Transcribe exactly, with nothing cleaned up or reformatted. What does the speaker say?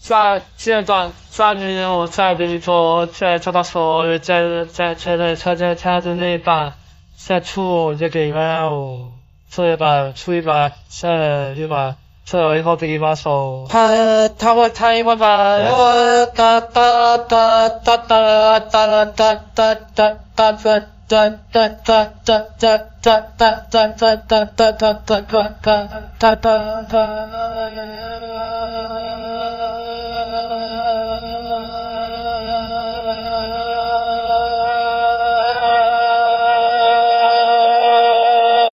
抓现段抓住我在这里做在做到所在在在在在在在的那把在出这个了，这一把出一把这一把这以后这一把手，他他我他一把我哒哒哒哒哒哒哒哒哒哒哒哒。哒哒哒哒哒哒哒哒哒哒哒哒哒哒哒哒哒。